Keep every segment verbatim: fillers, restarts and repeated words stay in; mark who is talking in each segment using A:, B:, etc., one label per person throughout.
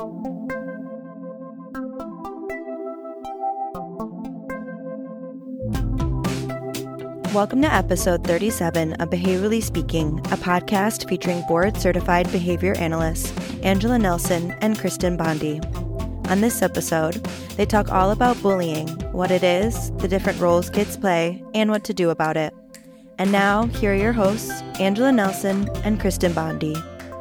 A: Welcome to episode thirty-seven of Behaviorally Speaking, a podcast featuring board-certified behavior analysts Angela Nelson and Kristen Bondi. On this episode, they talk all about bullying, what it is, the different roles kids play, and what to do about it. And now, here are your hosts, Angela Nelson and Kristen Bondi.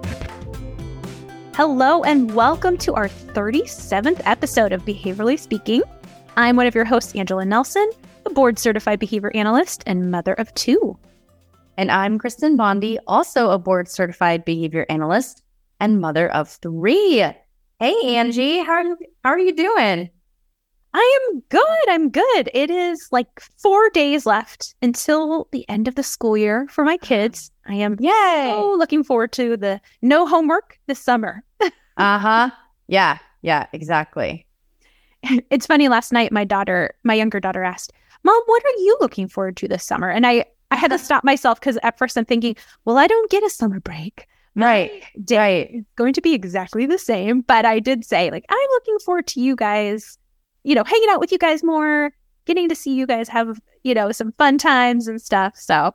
B: Hello, and welcome to our thirty-seventh episode of Behaviorally Speaking. I'm one of your hosts, Angela Nelson, a board-certified behavior analyst and mother of two.
C: And I'm Kristen Bondi, also a board-certified behavior analyst and mother of three. Hey, Angie, how are you, how are you doing?
B: I am good. I'm good. It is like four days left until the end of the school year for my kids. I am
C: Yay!
B: so looking forward to the no homework this summer.
C: uh-huh. Yeah, yeah, exactly.
B: It's funny, last night, my daughter, my younger daughter asked, Mom, what are you looking forward to this summer? And I, I had to stop myself because at first I'm thinking, well, I don't get a summer break.
C: Right, right.
B: It's going to be exactly the same. But I did say, like, I'm looking forward to you guys, you know, hanging out with you guys more, getting to see you guys have, you know, some fun times and stuff. So,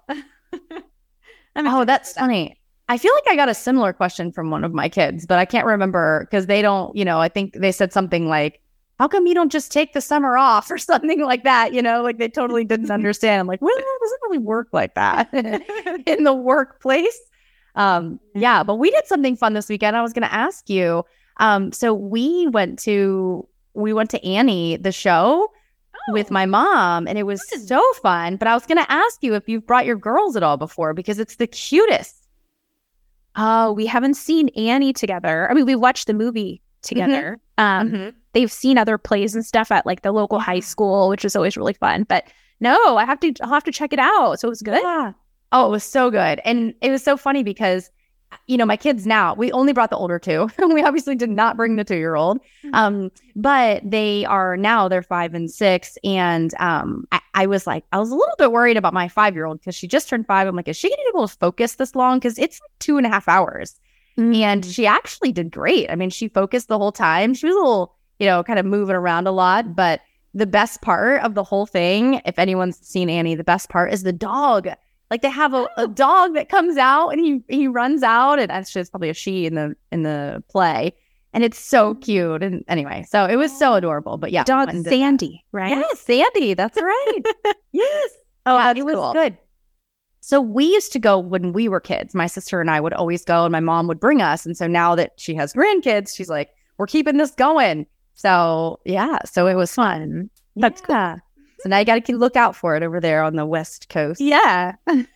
C: oh, that's funny. I feel like I got a similar question from one of my kids, but I can't remember because they don't, you know, I think they said something like, how come you don't just take the summer off or something like that? You know, like they totally didn't understand. I'm like, well, it doesn't really work like that in the workplace. Um, yeah, but we did something fun this weekend. I was going to ask you. Um, so we went to we went to Annie, the show, oh. with my mom, and it was so fun. But I was going to ask you if you've brought your girls at all before because it's the cutest.
B: Oh, we haven't seen Annie together. I mean, we watched the movie together. Mm-hmm. Um, mm-hmm. They've seen other plays and stuff at like the local high school, which is always really fun. But no, I have to. I'll have to check it out. So it was good.
C: Yeah. Oh, it was so good. And it was so funny because, you know, my kids now, we only brought the older two. We obviously did not bring the two-year-old. Um, but they are now, they're five and six. And um, I, I was like, I was a little bit worried about my five-year-old because she just turned five. I'm like, is she going to be able to focus this long? Because it's like two and a half hours. Mm-hmm. And she actually did great. I mean, she focused the whole time. She was a little, you know, kind of moving around a lot. But the best part of the whole thing, if anyone's seen Annie, the best part is the dog. Like they have a, a dog that comes out and he he runs out, and actually it's probably a she in the in the play, and it's so cute. And anyway, so it was so adorable. But yeah,
B: dog Sandy, right?
C: Yes, Sandy. That's right. Yes. Oh, yeah, it was cool. Good. So we used to go when we were kids. My sister and I would always go, and my mom would bring us. And so now that she has grandkids, she's like, we're keeping this going. So yeah, so it was fun.
B: That's
C: yeah. Cool. So now you got to look out for it over there on the West Coast.
B: Yeah.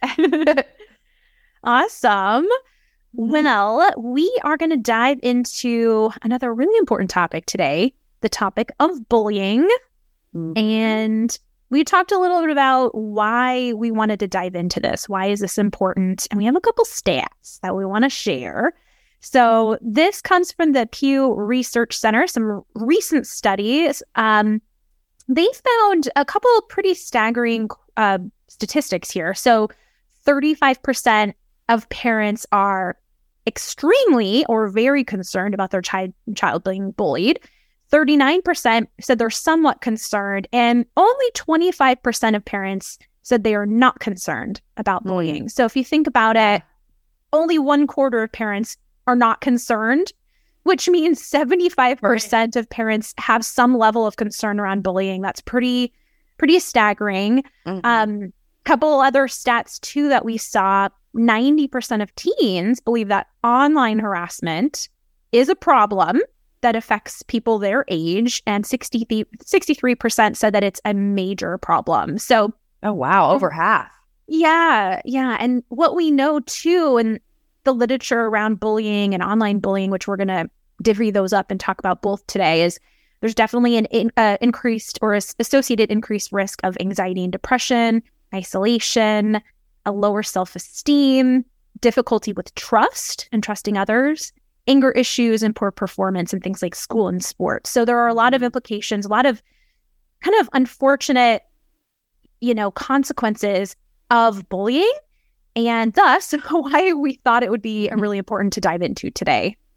B: Awesome. Well, we are going to dive into another really important topic today, the topic of bullying. Mm-hmm. And we talked a little bit about why we wanted to dive into this. Why is this important? And we have a couple stats that we want to share. So this comes from the Pew Research Center, some recent studies. Um, They found a couple of pretty staggering uh, statistics here. So thirty-five percent of parents are extremely or very concerned about their child child being bullied. thirty-nine percent said they're somewhat concerned. And only twenty-five percent of parents said they are not concerned about bullying. So if you think about it, only one quarter of parents are not concerned, which means seventy-five percent right. of parents have some level of concern around bullying. That's pretty, pretty staggering. Mm-hmm. Um, couple other stats, too, that we saw. ninety percent of teens believe that online harassment is a problem that affects people their age, and sixty-three percent said that it's a major problem. So,
C: oh, wow, over half.
B: Yeah, yeah. And what we know, too, and the literature around bullying and online bullying, which we're going to divvy those up and talk about both today, is there's definitely an in, uh, increased or associated increased risk of anxiety and depression, isolation, a lower self-esteem, difficulty with trust and trusting others, anger issues, and poor performance in things like school and sports. So there are a lot of implications, a lot of kind of unfortunate, you know, consequences of bullying. And thus, why we thought it would be really important to dive into today.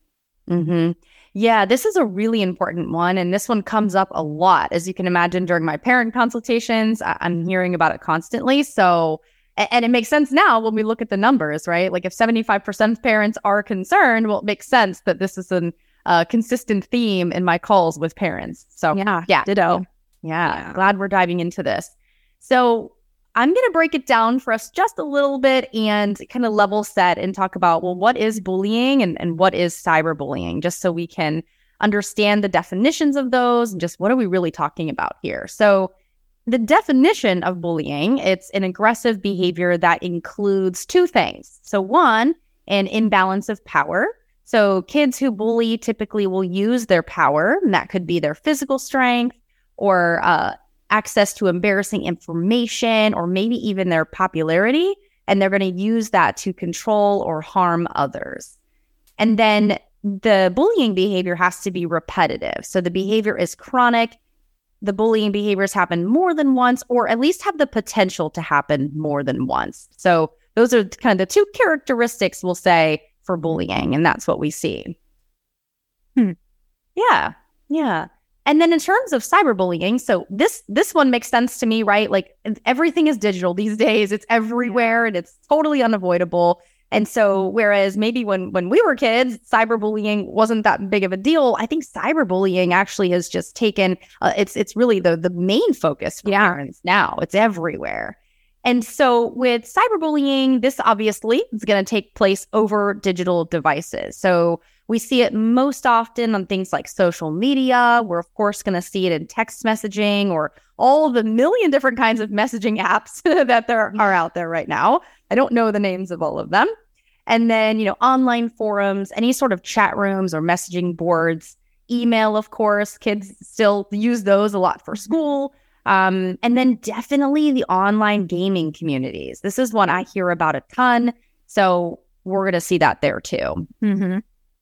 C: Mm-hmm. Yeah, this is a really important one. And this one comes up a lot. As you can imagine, during my parent consultations, I- I'm hearing about it constantly. So, a- and it makes sense now when we look at the numbers, right? Like if seventy-five percent of parents are concerned, well, it makes sense that this is a uh, consistent theme in my calls with parents. So,
B: Yeah,
C: yeah.
B: ditto.
C: Yeah,
B: Yeah.
C: glad we're diving into this. So I'm going to break it down for us just a little bit and kind of level set and talk about, well, what is bullying and, and what is cyberbullying, just so we can understand the definitions of those and just what are we really talking about here. So the definition of bullying, it's an aggressive behavior that includes two things. So one, an imbalance of power. So kids who bully typically will use their power, and that could be their physical strength or uh, access to embarrassing information, or maybe even their popularity, and they're going to use that to control or harm others. And then the bullying behavior has to be repetitive. So the behavior is chronic. The bullying behaviors happen more than once, or at least have the potential to happen more than once. So those are kind of the two characteristics, we'll say, for bullying, and that's what we see.
B: Hmm.
C: Yeah, yeah. And then in terms of cyberbullying, so this this one makes sense to me, right? Like everything is digital these days. It's everywhere and it's totally unavoidable. And so whereas maybe when when we were kids, cyberbullying wasn't that big of a deal, I think cyberbullying actually has just taken, uh, it's it's really the, the main focus for
B: Yeah.
C: parents now. It's everywhere. And so with cyberbullying, this obviously is going to take place over digital devices. So we see it most often on things like social media. We're, of course, going to see it in text messaging or all of the million different kinds of messaging apps that there are out there right now. I don't know the names of all of them. And then, you know, online forums, any sort of chat rooms or messaging boards, email, of course, kids still use those a lot for school. Um, and then definitely the online gaming communities. This is one I hear about a ton. So we're going to see that there too.
B: Mm-hmm.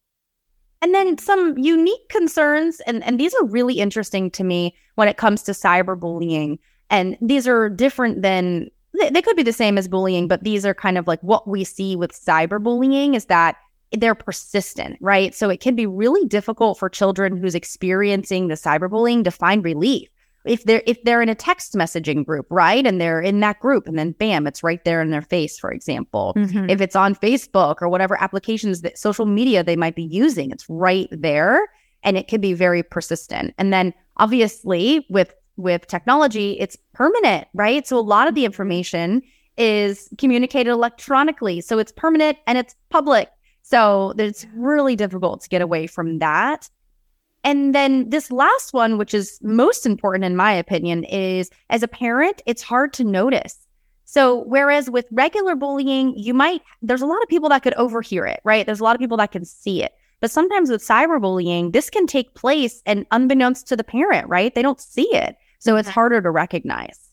C: And then some unique concerns, and, and these are really interesting to me when it comes to cyberbullying. And these are different than, they, they could be the same as bullying, but these are kind of like what we see with cyberbullying is that they're persistent, right? So it can be really difficult for children who's experiencing the cyberbullying to find relief. If they're if they're in a text messaging group, right? And they're in that group and then bam, it's right there in their face, for example.
B: Mm-hmm.
C: If it's on Facebook or whatever applications that social media they might be using, it's right there and it can be very persistent. And then obviously with with technology, it's permanent, right? So a lot of the information is communicated electronically. So it's permanent and it's public. So it's really difficult to get away from that. And then this last one, which is most important in my opinion, is as a parent, it's hard to notice. So whereas with regular bullying, you might, there's a lot of people that could overhear it, right? There's a lot of people that can see it. But sometimes with cyberbullying, this can take place and unbeknownst to the parent, right? They don't see it. So it's harder to recognize.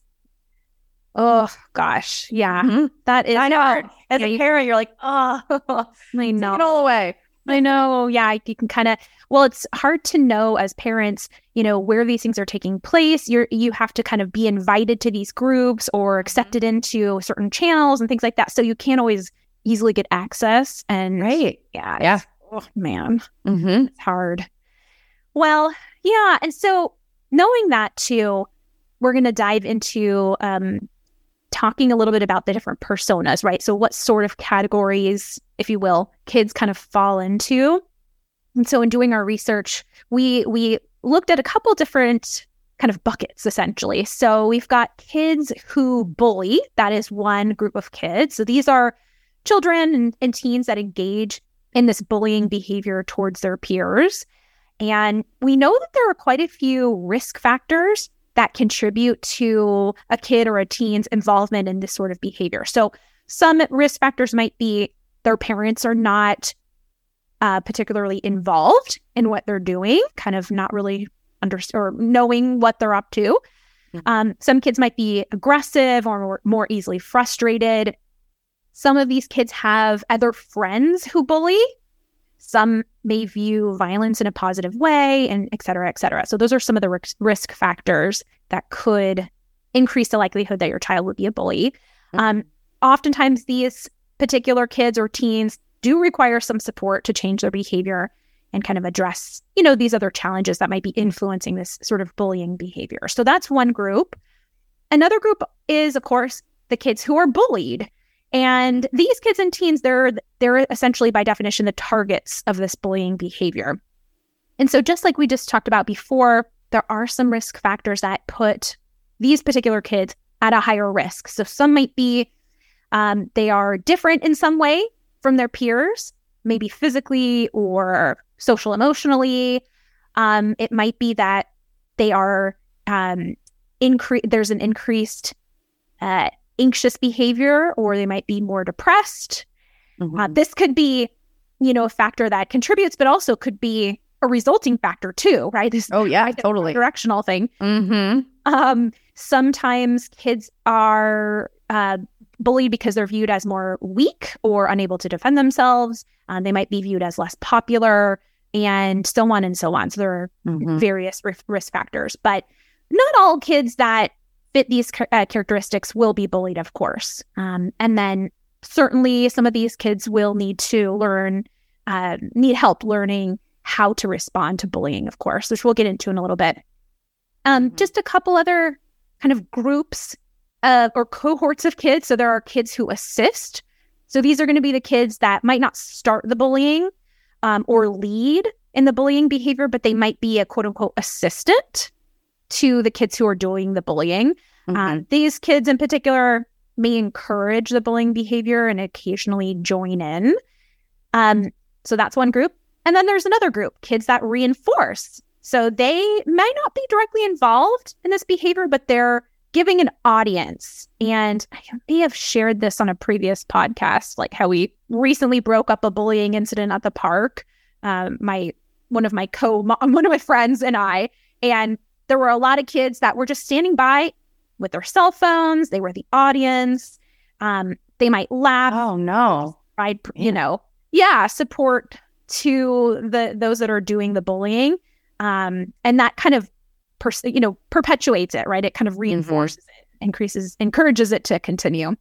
B: Oh, gosh. Yeah.
C: Mm-hmm.
B: That is
C: I know.
B: hard.
C: As
B: Yeah,
C: a
B: you-
C: parent, you're like, oh,
B: I
C: take
B: know.
C: it all away.
B: I know. Yeah. You can kind of, well, it's hard to know as parents, you know, where these things are taking place. You're, you have to kind of be invited to these groups or accepted into certain channels and things like that. So you can't always easily get access. And
C: Right.
B: yeah.
C: Yeah.
B: it's- Oh, man,
C: Mm-hmm.
B: it's hard. Well, yeah. And so knowing that too, we're going to dive into um, talking a little bit about the different personas, right? So what sort of categories, if you will, kids kind of fall into. And so in doing our research, we we looked at a couple different kind of buckets, essentially. So we've got kids who bully. That is one group of kids. So these are children and, and teens that engage in this bullying behavior towards their peers. And we know that there are quite a few risk factors that contribute to a kid or a teen's involvement in this sort of behavior. So some risk factors might be their parents are not uh, particularly involved in what they're doing, kind of not really under or knowing what they're up to.
C: Mm-hmm.
B: Um, some kids might be aggressive or more, more easily frustrated. Some of these kids have other friends who bully. Some may view violence in a positive way, and et cetera, et cetera. So those are some of the risk, risk factors that could increase the likelihood that your child would be a bully.
C: Mm-hmm.
B: Um, oftentimes, these particular kids or teens do require some support to change their behavior. and kind of address, you know, these other challenges that might be influencing this sort of bullying behavior. So that's one group. Another group is, of course, the kids who are bullied. And these kids and teens, they're they're essentially by definition the targets of this bullying behavior. And so just like we just talked about before, there are some risk factors that put these particular kids at a higher risk. So some might be um, they are different in some way from their peers, maybe physically or social emotionally. Um, it might be that they are um, incre- there's an increased uh, anxious behavior, or they might be more depressed. Mm-hmm. Uh, this could be, you know, a factor that contributes, but also could be a resulting factor too, right? This
C: oh yeah, totally
B: directional thing.
C: Mm-hmm.
B: Um, sometimes kids are uh, bullied because they're viewed as more weak or unable to defend themselves. Um, they might be viewed as less popular, and so on and so on. So there are mm-hmm. various risk, risk factors, but not all kids that fit these uh, characteristics will be bullied, of course. Um, and then certainly some of these kids will need to learn, uh, need help learning how to respond to bullying, of course, which we'll get into in a little bit. Um, mm-hmm. Just a couple other kind of groups uh, or cohorts of kids. So there are kids who assist. So these are going to be the kids that might not start the bullying um, or lead in the bullying behavior, but they might be a quote unquote assistant to the kids who are doing the bullying. Mm-hmm. Um, these kids in particular may encourage the bullying behavior and occasionally join in. Um, so that's one group. And then there's another group, kids that reinforce. So they might not be directly involved in this behavior, but they're giving an audience. And I may have shared this on a previous podcast, like how we recently broke up a bullying incident at the park. Um, my one of my co one of my friends and I, and there were a lot of kids that were just standing by with their cell phones. They were the audience. Um, they might laugh.
C: Oh no!
B: Right? You know, yeah, support to the those that are doing the bullying, um, and that kind of, pers- you know, perpetuates it. Right? It kind of reinforces mm-hmm. it, increases, encourages it to continue.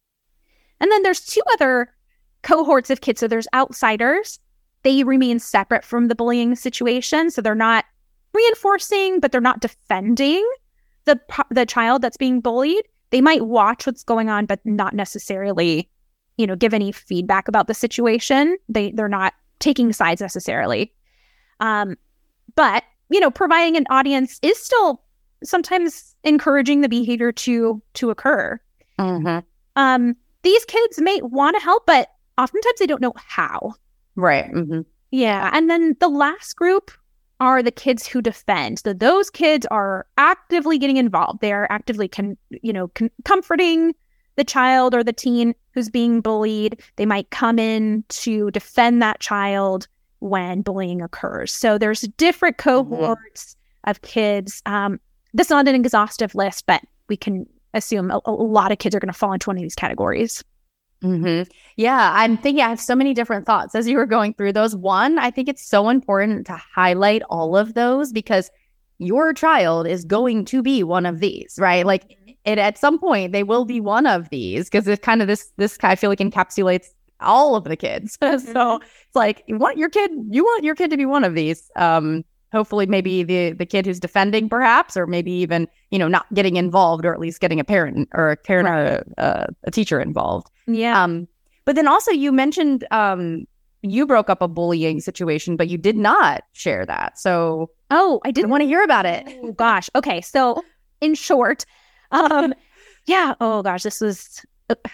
B: And then there's two other cohorts of kids. So there's outsiders. They remain separate from the bullying situation, so they're not reinforcing, but they're not defending the the child that's being bullied. They might watch what's going on, but not necessarily, you know, give any feedback about the situation. They they're not taking sides necessarily. Um, but you know, providing an audience is still sometimes encouraging the behavior to to occur.
C: Mm-hmm.
B: Um, these kids may want to help, but oftentimes they don't know how.
C: Right. Mm-hmm.
B: Yeah, and then the last group are the kids who defend. So those kids are actively getting involved. They are actively, con- you know, con- comforting the child or the teen who's being bullied. They might come in to defend that child when bullying occurs. So there's different cohorts mm-hmm. of kids. Um, this is not an exhaustive list, but we can assume a, a lot of kids are going to fall into one of these categories.
C: Mm-hmm. Yeah, I'm thinking I have so many different thoughts as you were going through those. One, I think it's so important to highlight all of those because your child is going to be one of these, right? Like it, at some point they will be one of these because it's kind of this, this I feel like encapsulates all of the kids. Mm-hmm. So it's like, you want your kid, you want your kid to be one of these. Um, hopefully maybe the, the kid who's defending perhaps, or maybe even, you know, not getting involved or at least getting a parent or a parent right. or a, a teacher involved.
B: Yeah.
C: Um, but then also you mentioned um, you broke up a bullying situation, but you did not share that. So
B: oh, I didn't
C: want to hear about it.
B: Oh, gosh. Okay. So in short, um, yeah. Oh gosh, this was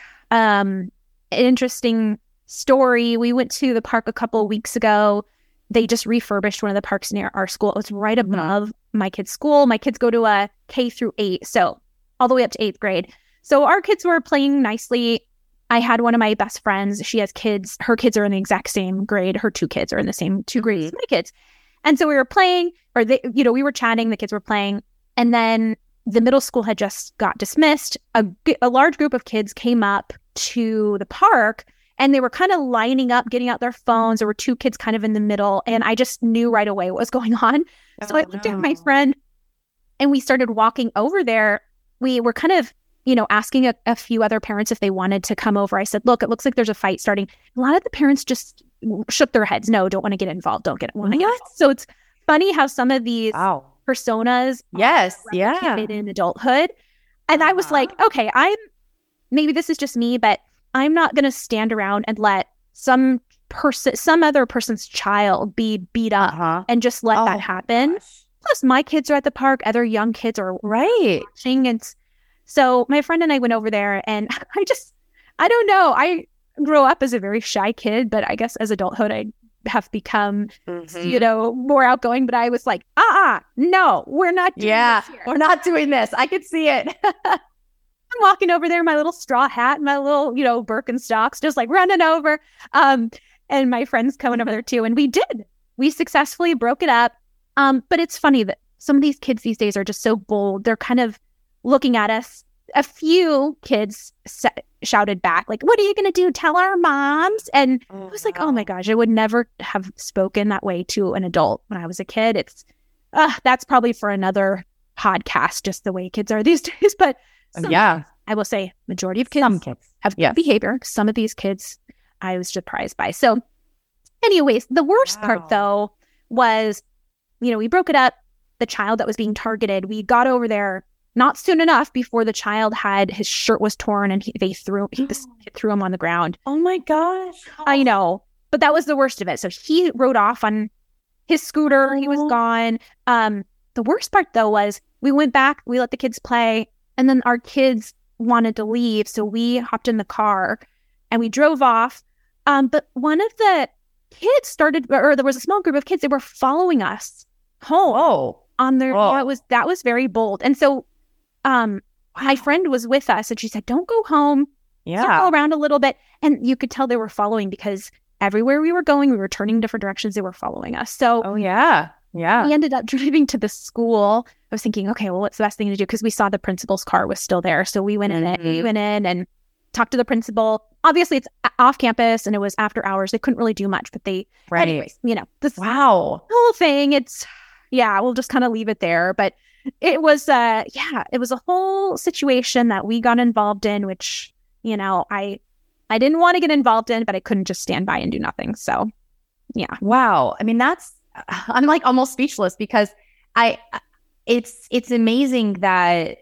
B: um, an interesting story. We went to the park a couple of weeks ago. They just refurbished one of the parks near our school. It was right above mm-hmm. my kid's school. My kids go to a K through eight, so all the way up to eighth grade. So our kids were playing nicely. I had one of my best friends. She has kids. Her kids are in the exact same grade. Her two kids are in the same two grades as my kids. And so we were playing, or they, you know, we were chatting. The kids were playing, and then the middle school had just got dismissed. A, a large group of kids came up to the park. And they were kind of lining up, getting out their phones. There were two kids kind of in the middle. And I just knew right away what was going on. Oh, so I looked no. at my friend and we started walking over there. We were kind of, you know, asking a, a few other parents if they wanted to come over. I said, look, it looks like there's a fight starting. A lot of the parents just shook their heads. No, don't want to get involved. Don't get want to get involved. So it's funny how some of these
C: Wow.
B: personas
C: Yes.
B: are
C: Yeah.
B: replicated in adulthood. And I was
C: Uh-huh.
B: like, okay, I'm maybe this is just me, but I'm not going to stand around and let some person, some other person's child be beat up
C: Uh-huh.
B: and just let
C: Oh,
B: that happen.
C: gosh.
B: Plus, my kids are at the park. Other young kids are
C: Right.
B: watching. And s- so my friend and I went over there, and I just, I don't know. I grew up as a very shy kid, but I guess as adulthood, I have become,
C: Mhm.
B: you know, more outgoing. But I was like, uh-uh, no, we're not doing
C: Yeah.
B: this here.
C: We're not doing this. I could see it.
B: I'm walking over there, my little straw hat, my little, you know, Birkenstocks, just like running over. Um, and my friends coming over there too. And we did. We successfully broke it up. Um, but it's funny that some of these kids these days are just so bold. They're kind of looking at us. A few kids sa- shouted back, like, what are you going to do? Tell our moms? And I was like, oh my gosh, I would never have spoken that way to an adult when I was a kid. It's, uh, that's probably for another podcast, just the way kids are these days. But some
C: Yeah.
B: kids, I will say majority of kids
C: Some kids.
B: have good
C: Yes.
B: behavior. Some of these kids I was surprised by. So anyways, the worst
C: Wow.
B: part though was, you know, we broke it up. The child that was being targeted, we got over there not soon enough before the child had his shirt was torn and he, they threw he, this kid threw him on the ground.
C: Oh my gosh.
B: I know, but that was the worst of it. So he rode off on his scooter. He was
C: Oh.
B: gone. Um, the worst part though was we went back, we let the kids play, and then our kids wanted to leave, so we hopped in the car and we drove off. Um, but one of the kids started, or there was a small group of kids that were following us home
C: Oh.
B: on their.
C: Whoa.
B: That was that was very bold. And so, um, my friend was with us, and she said, "Don't go home.
C: Yeah.
B: Circle around a little bit." And you could tell they were following because everywhere we were going, we were turning different directions. They were following us. So
C: Oh yeah. Yeah.
B: we ended up driving to the school. I was thinking, okay, well, what's the best thing to do? Because we saw the principal's car was still there. So we went in it. We
C: Mhm.
B: went in and talked to the principal. Obviously, it's a- off campus and it was after hours. They couldn't really do much, but they,
C: Right.
B: anyways, you know, this
C: Wow.
B: whole thing, it's, yeah, we'll just kind of leave it there. But it was, uh, yeah, it was a whole situation that we got involved in, which, you know, I, I didn't want to get involved in, but I couldn't just stand by and do nothing. So, yeah.
C: Wow. I mean, that's, I'm like almost speechless because I, it's, it's amazing that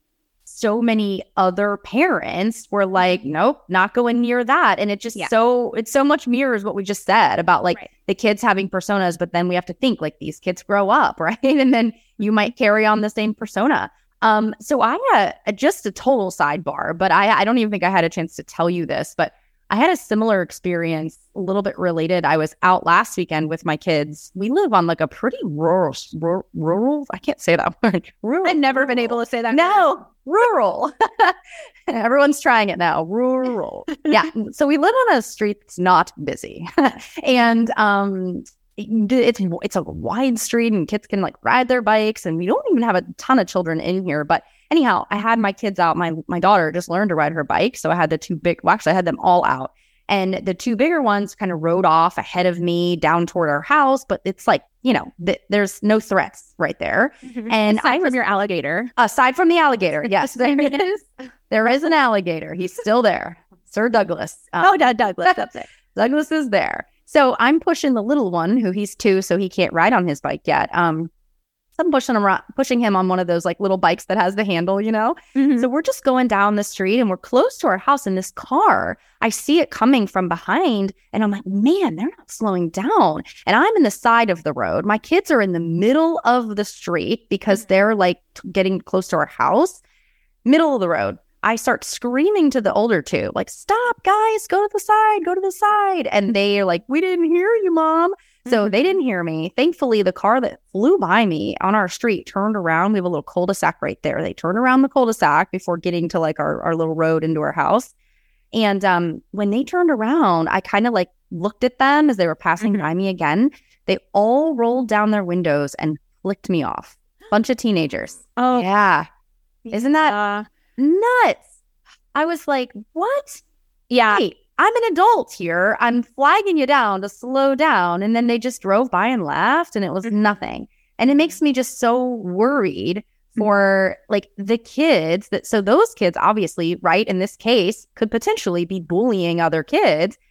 C: so many other parents were like, nope, not going near that. And it just
B: Yeah.
C: so, it so much mirrors what we just said about like
B: Right.
C: the kids having personas, but then we have to think like these kids grow up, right? And then you might carry on the same persona. Um, so I had just a total sidebar, but I, I don't even think I had a chance to tell you this, but I had a similar experience, a little bit related. I was out last weekend with my kids. We live on like a pretty rural, rural, rural I can't say that word. Rural.
B: I've never been able to say that.
C: No, rural. Everyone's trying it now. Rural. Yeah. So we live on a street that's not busy. And um it's it's a wide street and kids can like ride their bikes, and we don't even have a ton of children in here. But anyhow, I had my kids out. My my daughter just learned to ride her bike. So I had the two big, well, actually I had them all out. And the two bigger ones kind of rode off ahead of me down toward our house. But it's like, you know, th- there's no threats right there.
B: Mhm.
C: And
B: aside
C: I
B: from
C: was-
B: your alligator.
C: Aside from the alligator, yes, there is. There is an alligator. He's still there. Sir Douglas. Um,
B: Oh, Doug Douglas. That's it.
C: Douglas is there. So I'm pushing the little one, who he's two, so he can't ride on his bike yet. Um, so I'm pushing him, around, pushing him on one of those like little bikes that has the handle, you know.
B: Mhm.
C: So we're just going down the street, and we're close to our house. And this car, I see it coming from behind, and I'm like, man, they're not slowing down. And I'm in the side of the road. My kids are in the middle of the street because they're like t- getting close to our house. Middle of the road. I start screaming to the older two, like, stop, guys, go to the side, go to the side. And they are like, we didn't hear you, Mom. So
B: Mhm.
C: they didn't hear me. Thankfully, the car that flew by me on our street turned around. We have a little cul-de-sac right there. They turned around the cul-de-sac before getting to like our, our little road into our house. And um, when they turned around, I kind of like looked at them as they were passing
B: Mhm.
C: by me again. They all rolled down their windows and flicked me off. Bunch of teenagers.
B: Oh,
C: Yeah. Isn't that
B: uh,
C: nuts? I was like, what?
B: yeah.
C: Hey, I'm an adult here. I'm flagging you down to slow down. And then they just drove by and laughed, and it was
B: Mhm.
C: nothing. And it makes me just so worried for like the kids that, so those kids obviously, right, in this case, could potentially be bullying other kids.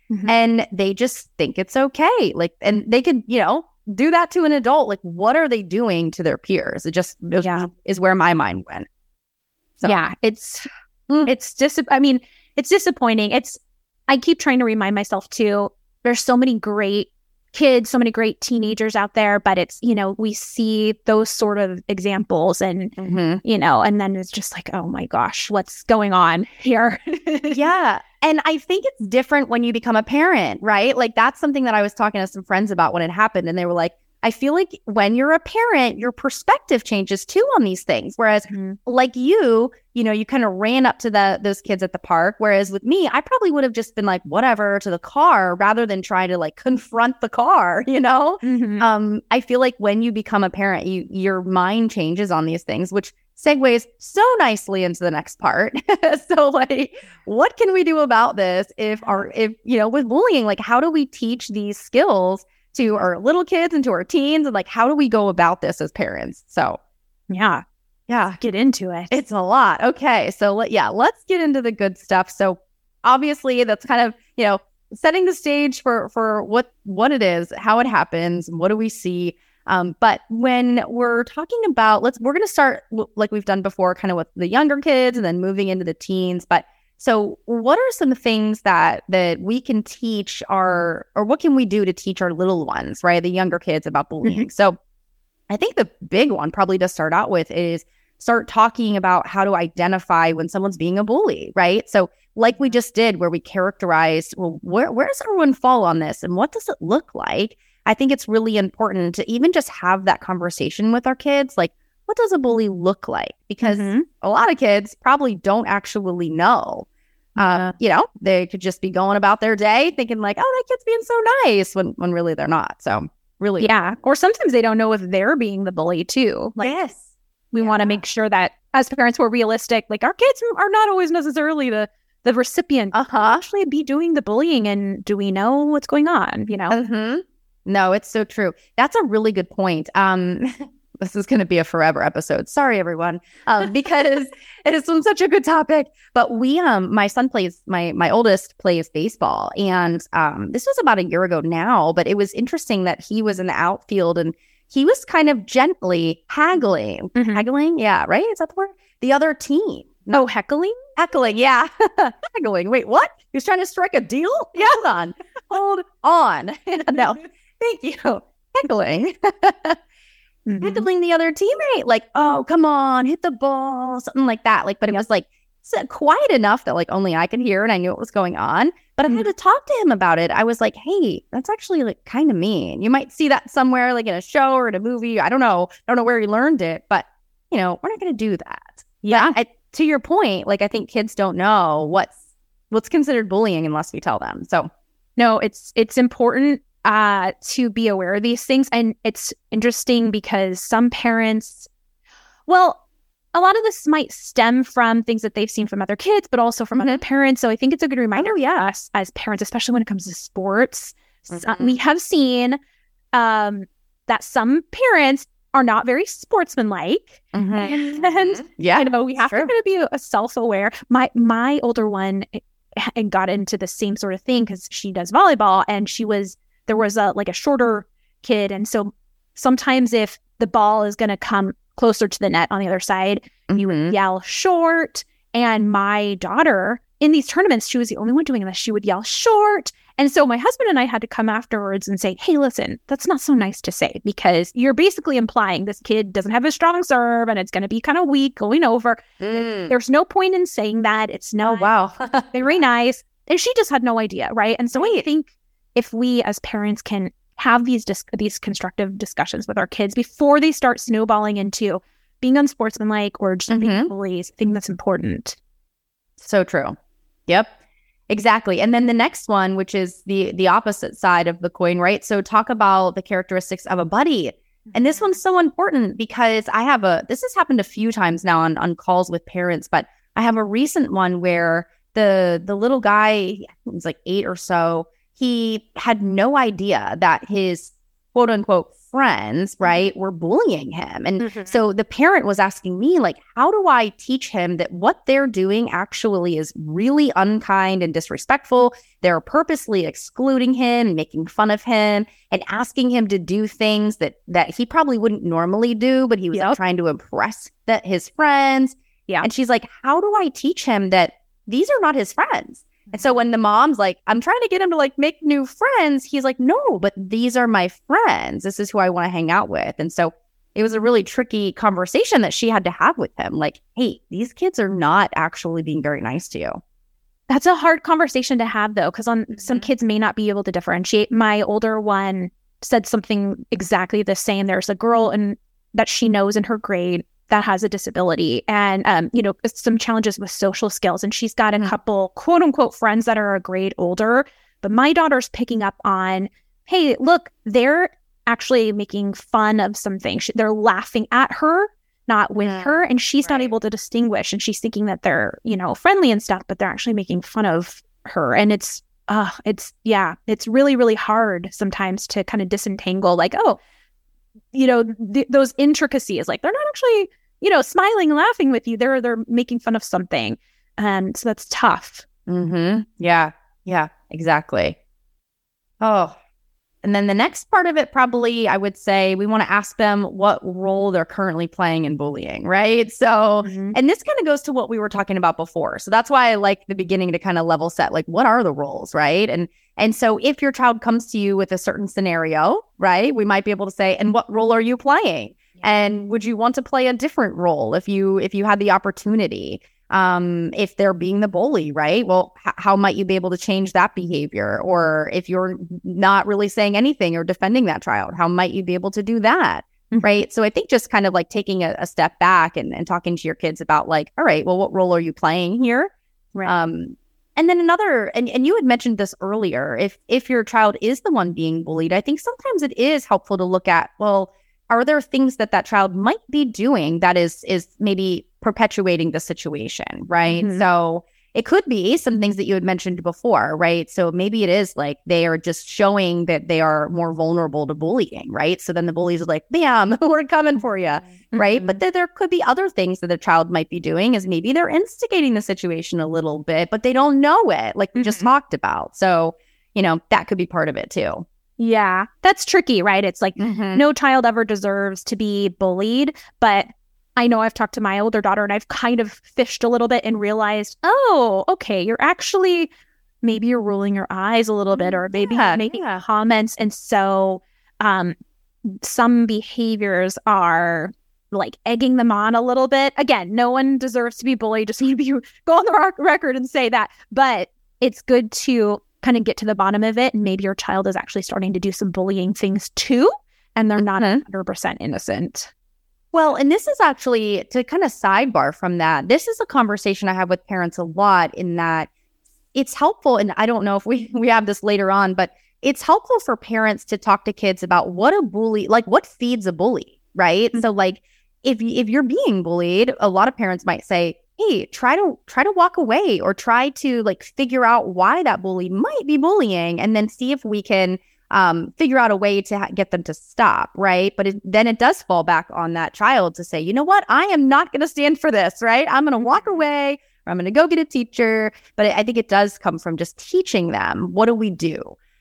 C: Mm-hmm. And they just think it's okay. Like, and they could, you know, do that to an adult. Like, what are they doing to their peers? It just it
B: yeah.
C: is where my mind went. So.
B: Yeah, it's it's just. I mean, it's disappointing. It's. I keep trying to remind myself too. There's so many great kids, so many great teenagers out there, but it's, you know, we see those sort of examples, and mm-hmm. you know, and then it's just like, oh my gosh, what's going on here?
C: Yeah. And I think it's different when you become a parent, right? Like, that's something that I was talking to some friends about when it happened. And they were like, I feel like when you're a parent, your perspective changes too on these things. Whereas mm-hmm. like you, you know, you kind of ran up to the those kids at the park. Whereas with me, I probably would have just been like, whatever, to the car, rather than try to like confront the car, you know? Mm-hmm. Um, I feel like when you become a parent, you your mind changes on these things, which segues so nicely into the next part. So like, what can we do about this if our, if, you know, with bullying, like, how do we teach these skills to our little kids and to our teens? And like, how do we go about this as parents? So
B: yeah.
C: Yeah.
B: Get into it.
C: It's a lot. Okay. So let, yeah, let's get into the good stuff. So obviously that's kind of, you know, setting the stage for, for what, what it is, how it happens, what do we see? Um, but when we're talking about, let's, we're going to start w- like we've done before, kind of with the younger kids and then moving into the teens. But so what are some things that, that we can teach our, or what can we do to teach our little ones, right? The younger kids about bullying. Mm-hmm. So I think the big one probably to start out with is start talking about how to identify when someone's being a bully, right? So like we just did, where we characterized, well, where, where does everyone fall on this? And what does it look like? I think it's really important to even just have that conversation with our kids. Like, what does a bully look like? Because mm-hmm. a lot of kids probably don't actually know. Uh, you know, they could just be going about their day thinking like, oh, that kid's being so nice, when when really they're not. So really.
B: Yeah. Or sometimes they don't know if they're being the bully too. Like,
C: yes.
B: We yeah. want to make sure that as parents, we're realistic. Like, our kids are not always necessarily the the recipient.
C: Uh-huh.
B: Actually be doing the bullying. And do we know what's going on? You know?
C: Mm-hmm. No, it's so true. That's a really good point. Um, this is going to be a forever episode. Sorry, everyone, um, because it is such a good topic. But we, um, my son plays, my my oldest plays baseball, and um, this was about a year ago now. But it was interesting that he was in the outfield, and he was kind of gently haggling, mm-hmm. haggling, yeah, right? Is that the word? The other team.
B: No, oh, heckling,
C: heckling, yeah, haggling. Wait, what? He was trying to strike a deal? Yeah, hold on, hold on. No. Thank you. Heckling. mm-hmm. Heckling the other teammate. Like, oh, come on, hit the ball. Something like that. Like, but it was like so quiet enough that like only I could hear and I knew what was going on. But mm-hmm. I had to talk to him about it. I was like, hey, that's actually like kind of mean. You might see that somewhere like in a show or in a movie. I don't know. I don't know where he learned it. But, you know, we're not going to do that.
B: Yeah.
C: I, to your point, like I think kids don't know what's what's considered bullying unless we tell them. So,
B: no, it's it's important Uh, to be aware of these things. And it's interesting because some parents, well, a lot of this might stem from things that they've seen from other kids, but also from mm-hmm. other parents. So I think it's a good reminder, oh, yeah, us as parents, especially when it comes to sports. Mm-hmm. So we have seen um, that some parents are not very sportsmanlike. Mm-hmm. And,
C: yeah,
B: you know, we have true. to kind of be a self-aware. My, my older one and got into the same sort of thing because she does volleyball, and she was there was a like a shorter kid. And so sometimes if the ball is going to come closer to the net on the other side, mm-hmm. you would yell short. And my daughter in these tournaments, she was the only one doing this. She would yell short. And so my husband and I had to come afterwards and say, hey, listen, that's not so nice to say, because you're basically implying this kid doesn't have a strong serve and it's going to be kind of weak going over. Mm. There's no point in saying that. It's no,
C: oh, wow.
B: very nice. And she just had no idea. Right. And so I think if we as parents can have these dis- these constructive discussions with our kids before they start snowballing into being unsportsmanlike or just mm-hmm. being bullies, I think that's important.
C: So true. Yep, exactly. And then the next one, which is the the opposite side of the coin, right? So talk about the characteristics of a buddy. Mm-hmm. And this one's so important because I have a, this has happened a few times now on, on calls with parents, but I have a recent one where the the little guy, he was like eight or so, he had no idea that his quote unquote friends, right, were bullying him. And mm-hmm. so the parent was asking me, like, how do I teach him that what they're doing actually is really unkind and disrespectful? They're purposely excluding him, making fun of him, and asking him to do things that that he probably wouldn't normally do, but he was yep. like, trying to impress that his friends. Yeah. And she's like, how do I teach him that these are not his friends? And so when the mom's like, I'm trying to get him to like make new friends, he's like, no, but these are my friends. This is who I want to hang out with. And so it was a really tricky conversation that she had to have with him. Like, hey, these kids are not actually being very nice to you.
B: That's a hard conversation to have, though, because on mm-hmm. some kids may not be able to differentiate. My older one said something exactly the same. There's a girl in, that she knows in her grade that has a disability and, um, you know, some challenges with social skills. And she's got a mm-hmm. couple quote unquote friends that are a grade older. But my daughter's picking up on, hey, look, they're actually making fun of something. She, they're laughing at her, not with mm-hmm. her. And she's right. not able to distinguish. And she's thinking that they're, you know, friendly and stuff, but they're actually making fun of her. And it's, uh, it's, yeah, it's really, really hard sometimes to kind of disentangle like, oh, you know, th- those intricacies, like they're not actually, you know, smiling and laughing with you. They're, they're making fun of something. And so that's tough.
C: Mm-hmm. Yeah. Yeah, exactly. Oh, and then the next part of it, probably, I would say we want to ask them what role they're currently playing in bullying, right? So, mm-hmm. and this kind of goes to what we were talking about before. So that's why I like the beginning to kind of level set, like, what are the roles, right? And and so if your child comes to you with a certain scenario, right, we might be able to say, and what role are you playing? Yeah. And would you want to play a different role if you if you had the opportunity? Um, if they're being the bully, right? Well, h- how might you be able to change that behavior? Or if you're not really saying anything or defending that child, how might you be able to do that? Mm-hmm. Right. So I think just kind of like taking a, a step back and, and talking to your kids about like, all right, well, what role are you playing here?
B: Right.
C: Um, and then another, and, and you had mentioned this earlier, if if your child is the one being bullied, I think sometimes it is helpful to look at, well, are there things that that child might be doing that is is maybe perpetuating the situation, right? Mm-hmm. So it could be some things that you had mentioned before, right? So maybe it is like they are just showing that they are more vulnerable to bullying, right? So then the bullies are like, bam, we're coming for you, mm-hmm. right? But th- there could be other things that the child might be doing is maybe they're instigating the situation a little bit, but they don't know it, like we mm-hmm. just talked about. So, you know, that could be part of it too.
B: Yeah, that's tricky, right? It's like mm-hmm. no child ever deserves to be bullied, but I know I've talked to my older daughter and I've kind of fished a little bit and realized, oh, okay, you're actually, maybe you're rolling your eyes a little bit or maybe yeah, you're making yeah. comments. And so um, some behaviors are like egging them on a little bit. Again, no one deserves to be bullied. Just need to go on the record and say that. But it's good to kind of get to the bottom of it. And maybe your child is actually starting to do some bullying things too. And they're not one hundred percent innocent.
C: Well, and this is actually, to kind of sidebar from that, this is a conversation I have with parents a lot in that it's helpful, and I don't know if we, we have this later on, but it's helpful for parents to talk to kids about what a bully, like what feeds a bully, right? Mm-hmm. So like if, if you're being bullied, a lot of parents might say, hey, try to try to walk away or try to like figure out why that bully might be bullying and then see if we can um, figure out a way to ha- get them to stop, right? But it, then it does fall back on that child to say, you know what, I am not going to stand for this, right? I'm going to walk away or I'm going to go get a teacher. But I think it does come from just teaching them, what do we do?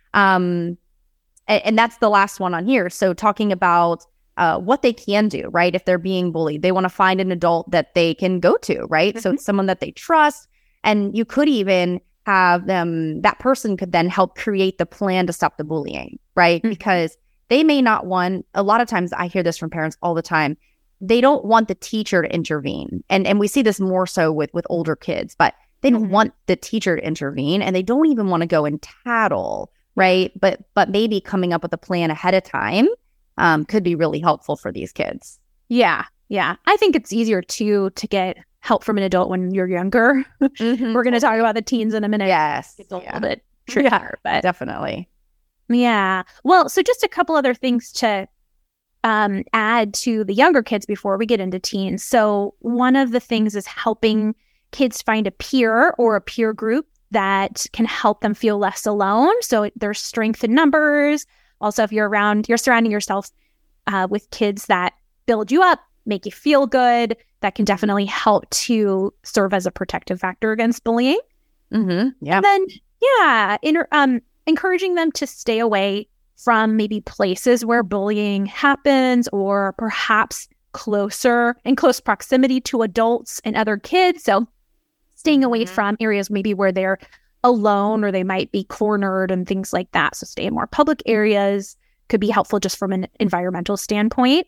C: Um, and, and that's the last one on here. So talking about uh, what they can do, right? If they're being bullied, they want to find an adult that they can go to, right? Mm-hmm. So it's someone that they trust. And you could even have them, that person could then help create the plan to stop the bullying, right? Mm-hmm. Because they may not want, a lot of times I hear this from parents all the time, they don't want the teacher to intervene. And and we see this more so with, with older kids, but they don't mm-hmm. want the teacher to intervene and they don't even want to go and tattle, right? But but maybe coming up with a plan ahead of time um, could be really helpful for these kids.
B: Yeah, yeah. I think it's easier to to get help from an adult when you're younger. Mm-hmm. We're going to talk about the teens in a minute.
C: Yes.
B: It's a
C: yeah.
B: little bit trickier,
C: yeah,
B: but
C: definitely.
B: Yeah. Well, so just a couple other things to um, add to the younger kids before we get into teens. So one of the things is helping kids find a peer or a peer group that can help them feel less alone. So there's strength in numbers. Also, if you're around, you're surrounding yourself uh, with kids that build you up, make you feel good, that can definitely help to serve as a protective factor against bullying.
C: Mm-hmm. Yeah.
B: And then, yeah, inter- um, encouraging them to stay away from maybe places where bullying happens, or perhaps closer, in close proximity to adults and other kids. So staying away
C: Mm-hmm.
B: from areas maybe where they're alone or they might be cornered and things like that. So stay in more public areas could be helpful just from an environmental standpoint.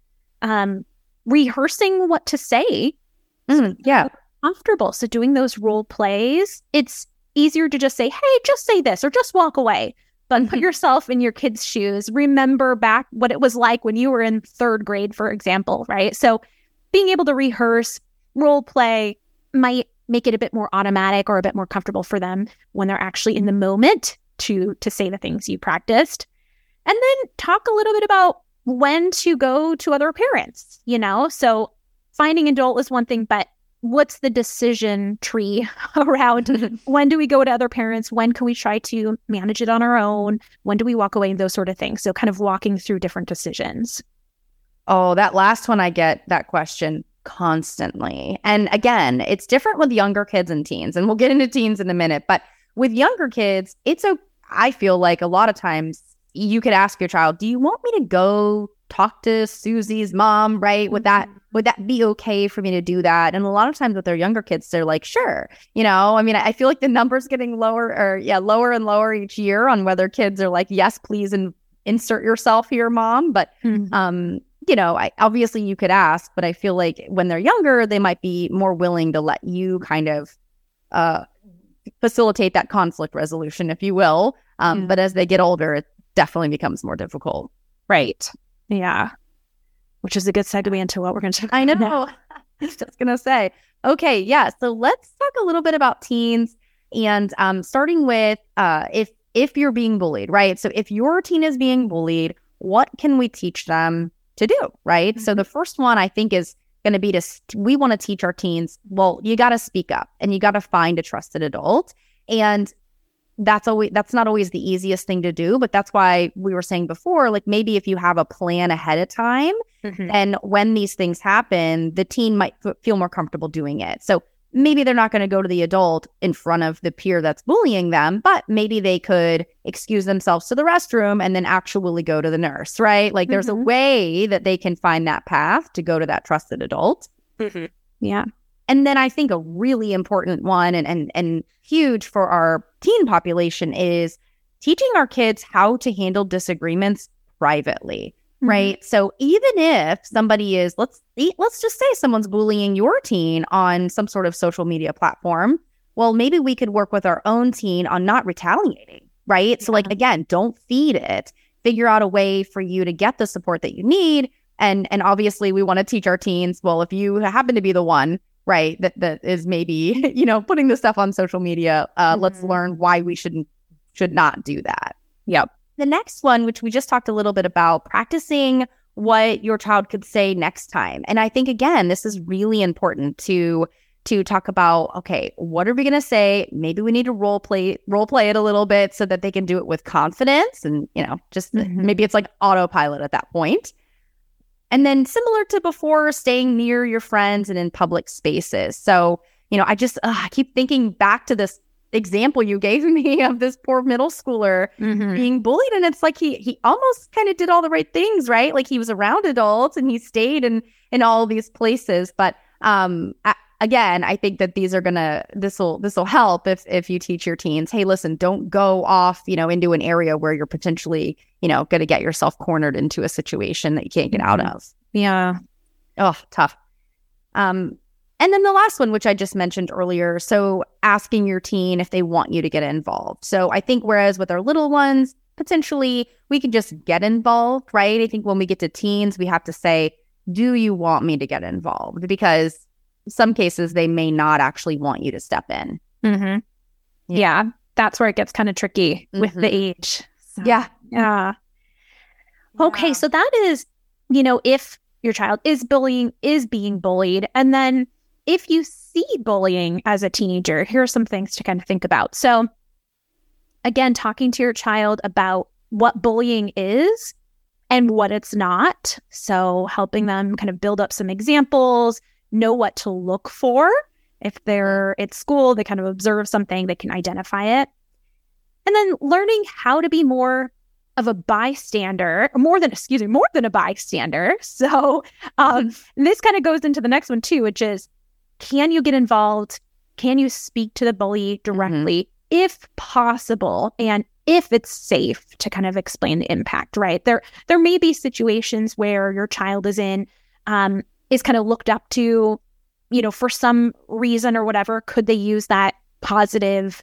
B: Um, rehearsing what to say.
C: Mm, yeah.
B: Comfortable. So doing those role plays, it's easier to just say, hey, just say this or just walk away. But put yourself in your kid's shoes. Remember back what it was like when you were in third grade, for example, right? So being able to rehearse, role play might make it a bit more automatic or a bit more comfortable for them when they're actually in the moment to to say the things you practiced. And then talk a little bit about when to go to other parents, you know? So finding an adult is one thing, but what's the decision tree around when do we go to other parents? When can we try to manage it on our own? When do we walk away? Those sort of things. So kind of walking through different decisions.
C: Oh, that last one, I get that question constantly. And again, it's different with younger kids and teens, and we'll get into teens in a minute. But with younger kids, it's a, I feel like a lot of times you could ask your child, do you want me to go talk to Susie's mom, right? Would that would that be okay for me to do that? And a lot of times with their younger kids, they're like, sure. You know, I mean, I feel like the number's getting lower or yeah, lower and lower each year on whether kids are like, yes, please and insert yourself here, mom. But
B: Mm-hmm.
C: um, you know, I obviously you could ask, but I feel like when they're younger, they might be more willing to let you kind of uh facilitate that conflict resolution, if you will. Um,
B: Yeah.
C: but as they get older, it definitely becomes more difficult.
B: Right. Yeah. Which is a good segue into what we're going to talk
C: I
B: about.
C: know. I was just going to say. Okay, yeah. So let's talk a little bit about teens and um, starting with uh, if if you're being bullied, right? So if your teen is being bullied, what can we teach them to do, right? Mm-hmm. So the first one I think is going to be to, st- we want to teach our teens, well, you got to speak up and you got to find a trusted adult. And that's always that's not always the easiest thing to do, but that's why we were saying before, like maybe if you have a plan ahead of time,
B: Mm-hmm.
C: then when these things happen, the teen might f- feel more comfortable doing it. So maybe they're not going to go to the adult in front of the peer that's bullying them, but maybe they could excuse themselves to the restroom and then actually go to the nurse, right? Like there's
B: Mm-hmm.
C: a way that they can find that path to go to that trusted adult.
B: Mm-hmm. Yeah.
C: And then I think a really important one and, and and huge for our teen population is teaching our kids how to handle disagreements privately,
B: Mm-hmm.
C: right? So even if somebody is, let's let's just say someone's bullying your teen on some sort of social media platform, well, maybe we could work with our own teen on not retaliating, right? So like, again, don't feed it. Figure out a way for you to get the support that you need. And and obviously we want to teach our teens, well, if you happen to be the one, right, that that is maybe, you know, putting this stuff on social media, uh,
B: Mm-hmm.
C: let's learn why we shouldn't should not do that.
B: Yep.
C: The next one, which we just talked a little bit about, practicing what your child could say next time. And I think, again, this is really important to to talk about, okay, what are we going to say? Maybe we need to role play role play it a little bit so that they can do it with confidence. And, you know, just
B: Mm-hmm.
C: maybe it's like autopilot at that point. And then similar to before, staying near your friends and in public spaces. So, you know, I just, uh, I keep thinking back to this example you gave me of this poor middle schooler
B: Mm-hmm.
C: being bullied. And it's like he he almost kind of did all the right things, right? Like he was around adults and he stayed in, in all these places. But um, I, again, I think that these are gonna, this will this will help if if you teach your teens, hey, listen, don't go off, you know, into an area where you're potentially, you know, going to get yourself cornered into a situation that you can't get out of.
B: Yeah.
C: Oh, tough. Um, and then the last one, which I just mentioned earlier, so asking your teen if they want you to get involved. So I think whereas with our little ones, potentially we can just get involved, right? I think when we get to teens, we have to say, do you want me to get involved? Because some cases they may not actually want you to step in.
B: Mm-hmm. Yeah. That's where it gets kind of tricky with
C: Mhm.
B: the age. So,
C: Yeah.
B: Yeah. Okay.
C: Yeah.
B: So that is, you know, if your child is bullying, is being bullied. And then if you see bullying as a teenager, here are some things to kind of think about. So again, talking to your child about what bullying is and what it's not. So helping them kind of build up some examples, know what to look for. If they're at school, they kind of observe something, they can identify it. And then learning how to be more of a bystander, more than, excuse me, more than a bystander. So um, this kind of goes into the next one too, which is, can you get involved? Can you speak to the bully directly, mm-hmm. if possible, and if it's safe to kind of explain the impact, right? There, there may be situations where your child is in, um, is kind of looked up to, you know, for some reason or whatever. Could they use that positive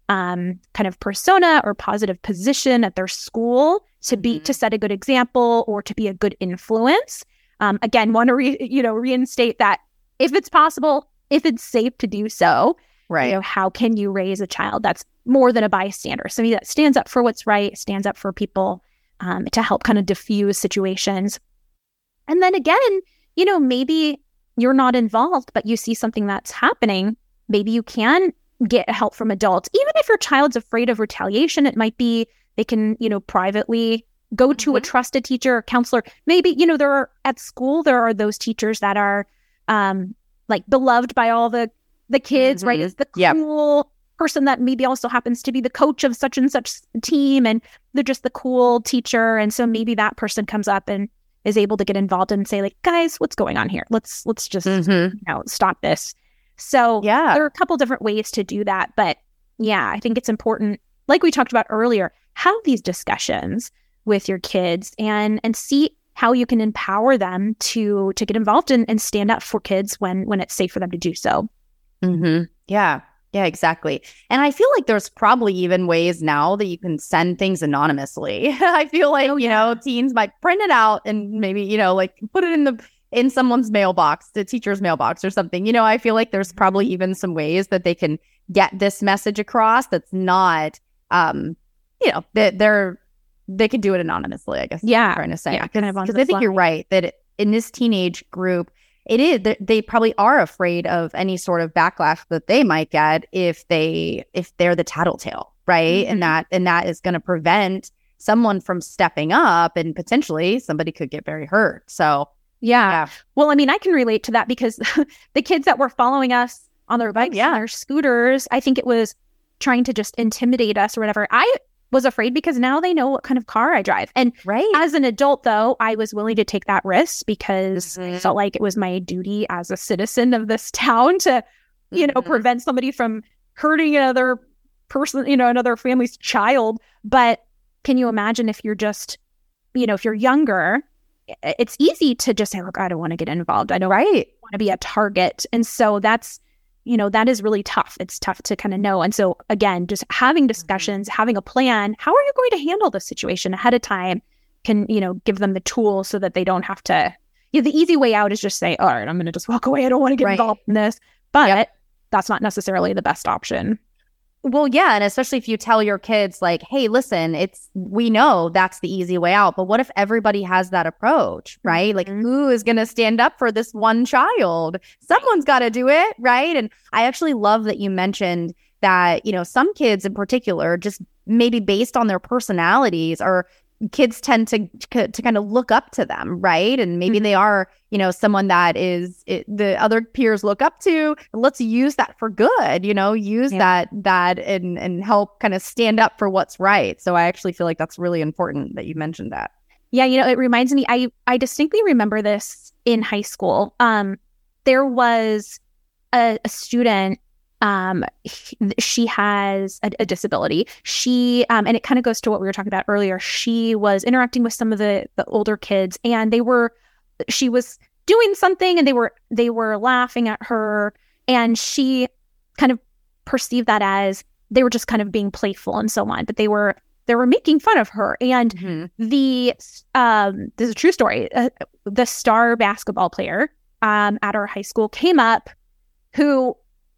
B: um, kind of persona or positive position at their school to be, mm-hmm. to set a good example or to be a good influence? Um, again, want to, re, you know, reinstate that if it's possible, if it's safe to do so,
C: right?
B: You know, how can you raise a child that's more than a bystander? Somebody that stands up for what's right, stands up for people, um, to help kind of diffuse situations. And then again, you know, maybe you're not involved, but you see something that's happening. Maybe you can get help from adults. Even if your child's afraid of retaliation, it might be they can, you know, privately go to mm-hmm. a trusted teacher or counselor. Maybe, you know, there are at school, there are those teachers that are um, like beloved by all the, the kids, mm-hmm. right? It's the cool yep. person that maybe also happens to be the coach of such and such team, and they're just the cool teacher. And so maybe that person comes up and is able to get involved and say, like, guys, what's going on here? Let's let's just mm-hmm. you know, stop this. So yeah, there are a couple different ways to do that. But yeah, I think it's important, like we talked about earlier, have these discussions with your kids and and see how you can empower them to to get involved and, and stand up for kids when when it's safe for them to do so.
C: Mm-hmm. Yeah. Yeah, exactly. And I feel like there's probably even ways now that you can send things anonymously. I feel like, oh, you yeah. know, teens might print it out and maybe, you know, like put it in the in someone's mailbox, the teacher's mailbox or something. You know, I feel like there's probably even some ways that they can get this message across that's not, um, you know, that they're, they can do it anonymously, I guess.
B: Yeah.
C: I'm trying to say.
B: Yeah, kind of on
C: Because
B: the
C: I think
B: fly.
C: you're right that it, in this teenage group, it is, they probably are afraid of any sort of backlash that they might get if they, if they're the tattletale, right? Mm-hmm. And that, and that is going to prevent someone from stepping up, and potentially somebody could get very hurt. So,
B: yeah.
C: yeah.
B: Well, I mean, I can relate to that because the kids that were following us on their bikes, yeah. and their scooters, I think it was trying to just intimidate us or whatever. I was afraid because now they know what kind of car I drive. And
C: right.
B: as an adult, though, I was willing to take that risk because mm-hmm. I felt like it was my duty as a citizen of this town to, you mm-hmm. know, prevent somebody from hurting another person, you know, another family's child. But can you imagine if you're just, you know, if you're younger, it's easy to just say, look, I don't want to get involved. I don't
C: right.
B: want to be a target. And so that's, you know, that is really tough. It's tough to kind of know. And so again, just having discussions, mm-hmm. having a plan, how are you going to handle the situation ahead of time can, you know, give them the tools so that they don't have to, you know, the easy way out is just say, all right, I'm going to just walk away. I don't want to get
C: right.
B: involved in this. But
C: yep.
B: that's not necessarily the best option.
C: Well, yeah. And especially if you tell your kids like, hey, listen, it's, we know that's the easy way out, but what if everybody has that approach, right? Mm-hmm. Like who is going to stand up for this one child? Someone's got to do it. Right. And I actually love that you mentioned that, you know, some kids in particular, just maybe based on their personalities, or kids tend to to kind of look up to them, right? And maybe mm-hmm. they are, you know, someone that is it, the other peers look up to. Let's use that for good, you know, use yeah. that that and and help kind of stand up for what's right. So I actually feel like that's really important that you mentioned that.
B: Yeah, you know, it reminds me. I I distinctly remember this in high school. Um, there was a, a student. Um, she has a, a disability. She, um, and it kind of goes to what we were talking about earlier. She was interacting with some of the, the older kids, and they were, she was doing something, and they were, they were laughing at her, and she kind of perceived that as they were just kind of being playful and so on, but they were, they were making fun of her. And mm-hmm. the, um, this is a true story. Uh, the star basketball player, um, at our high school came up, who,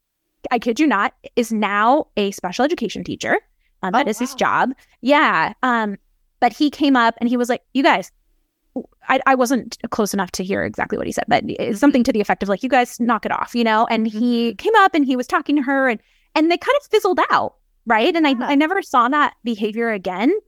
B: I kid you not, is now a special education teacher. Um, that oh, is wow. his job. Yeah. Um, but he came up and he was like, you guys, I, I wasn't close enough to hear exactly what he said, but it's something to the effect of like, you guys knock it off, you know? And he came up and he was talking to her, and, and they kind of fizzled out. Right. And yeah. I, I never saw that behavior again, but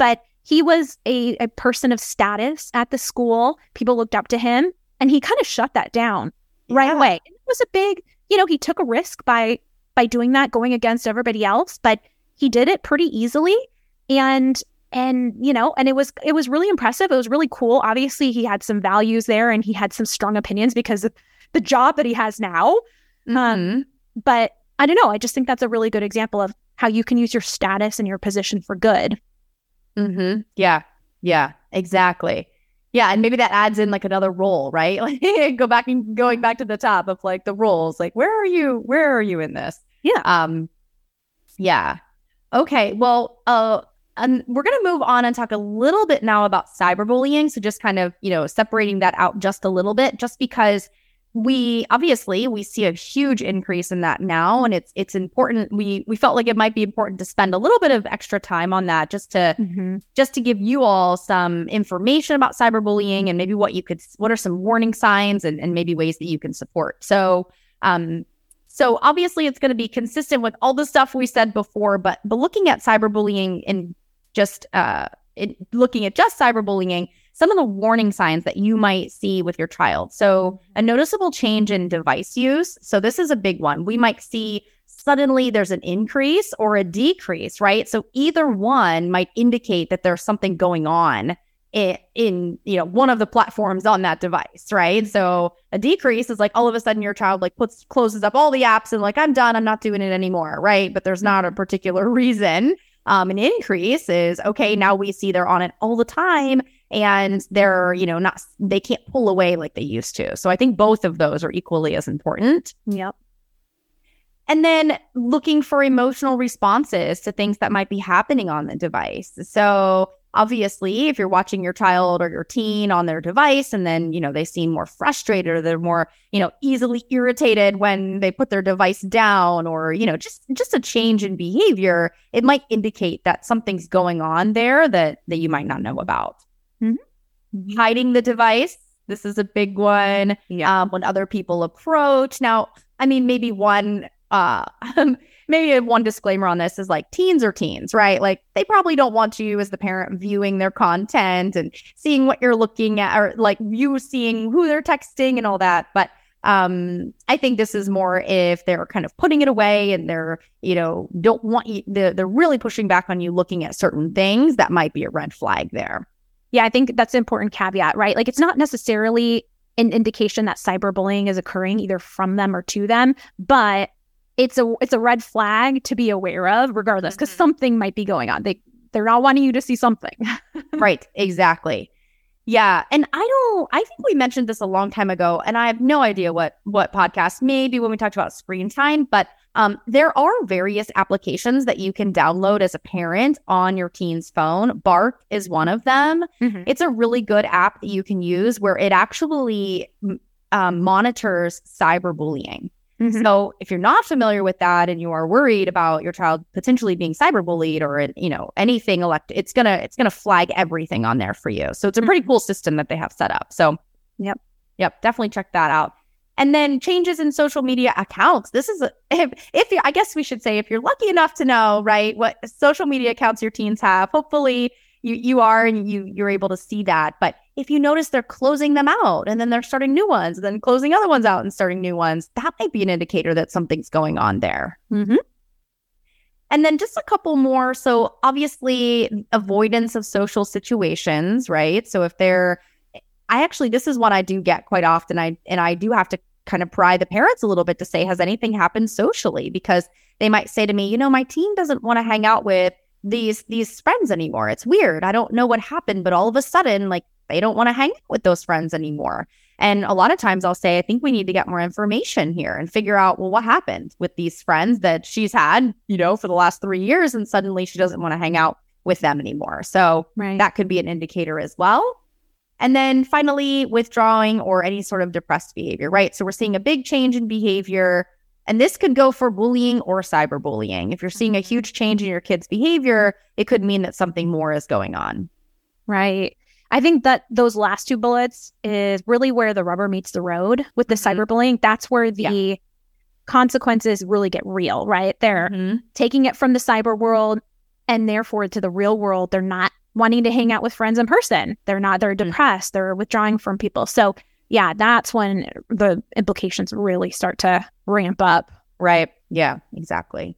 B: he was a, a person of status at the school. People looked up to him, and he kind of shut that down right
C: Yeah.
B: away. It was a big, you know, he took a risk by by doing that, going against everybody else, but he did it pretty easily. And and you know, and it was it was really impressive. It was really cool. Obviously, he had some values there, and he had some strong opinions because of the job that he has now.
C: Mm-hmm.
B: Um, but I don't know. I just think that's a really good example of how you can use your status and your position for good.
C: Mm-hmm. Yeah. Yeah, exactly. Yeah. And maybe that adds in like another role, right? Like go back and going back to the top of like the roles, like where are you, where are you in this?
B: Yeah.
C: Um, yeah. Okay. Well, uh, and we're going to move on and talk a little bit now about cyberbullying. So just kind of, you know, separating that out just a little bit, just because we obviously we see a huge increase in that now, and it's it's important. We we felt like it might be important to spend a little bit of extra time on that, just to
B: Mm-hmm.
C: just to give you all some information about cyberbullying and maybe what you could, what are some warning signs and, and maybe ways that you can support. So, um, so obviously it's going to be consistent with all the stuff we said before, but but looking at cyberbullying and just uh, it, looking at just cyberbullying, some of the warning signs that you might see with your child. So a noticeable change in device use. So this is a big one. We might see suddenly there's an increase or a decrease, right? So either one might indicate that there's something going on in, in you know, one of the platforms on that device, right? So a decrease is like all of a sudden your child like puts closes up all the apps and like, I'm done, I'm not doing it anymore, right? But there's not a particular reason. Um, an increase is, okay, now we see they're on it all the time and they're, you know, not, they can't pull away like they used to. So I think both of those are equally as important.
B: Yep.
C: And then looking for emotional responses to things that might be happening on the device. So obviously, if you're watching your child or your teen on their device and then, you know, they seem more frustrated or they're more, you know, easily irritated when they put their device down or, you know, just just a change in behavior, it might indicate that something's going on there that, that you might not know about.
B: Mm-hmm.
C: Hiding the device. This is a big one.
B: Yeah.
C: Um, when other people approach. Now, I mean, maybe one... Uh, maybe one disclaimer on this is like teens are teens, right? Like they probably don't want you as the parent viewing their content and seeing what you're looking at or like you seeing who they're texting and all that. But um, I think this is more if they're kind of putting it away and they're, you know, don't want you, they're, they're really pushing back on you looking at certain things. That might be a red flag there.
B: Yeah, I think that's an important caveat, right? Like it's not necessarily an indication that cyberbullying is occurring either from them or to them, but it's a it's a red flag to be aware of regardless, because
C: Mm-hmm.
B: something might be going on. They they're not wanting you to see something.
C: Right. Exactly. Yeah. And I don't, I think we mentioned this a long time ago, and I have no idea what, what podcast, maybe when we talked about screen time, but um, there are various applications that you can download as a parent on your teen's phone. Bark is one of them.
B: Mm-hmm.
C: It's a really good app that you can use where it actually um, monitors cyberbullying.
B: Mm-hmm.
C: So if you're not familiar with that and you are worried about your child potentially being cyberbullied or, you know, anything elect, it's going to, it's going to flag everything on there for you. So it's a pretty cool system that they have set up. So
B: Yep.
C: Yep. Definitely check that out. And then changes in social media accounts. This is, a, if, if you, I guess we should say, if you're lucky enough to know, right, what social media accounts your teens have, hopefully you, you are, and you, you're able to see that. But if you notice they're closing them out and then they're starting new ones, and then closing other ones out and starting new ones, that might be an indicator that something's going on there.
B: Mm-hmm.
C: And then just a couple more. So obviously avoidance of social situations, right? So if they're, I actually, this is one I do get quite often. I, and I do have to kind of pry the parents a little bit to say, has anything happened socially? Because they might say to me, you know, my teen doesn't want to hang out with these, these friends anymore. It's weird. I don't know what happened, but all of a sudden, like, they don't want to hang out with those friends anymore. And a lot of times I'll say, I think we need to get more information here and figure out, well, what happened with these friends that she's had, you know, for the last three years, and suddenly she doesn't want to hang out with them anymore. So
B: Right.
C: that could be an indicator as well. And then finally, withdrawing or any sort of depressed behavior, right? So we're seeing a big change in behavior, and this could go for bullying or cyberbullying. If you're seeing a huge change in your kid's behavior, it could mean that something more is going on.
B: Right. I think that those last two bullets is really where the rubber meets the road with the
C: Mhm.
B: cyberbullying. That's where the
C: Yeah.
B: consequences really get real, right? They're
C: Mhm.
B: taking it from the cyber world and therefore to the real world. They're not wanting to hang out with friends in person. They're not, they're depressed, they're withdrawing from people. So yeah, that's when the implications really start to ramp up.
C: Right. Yeah, exactly.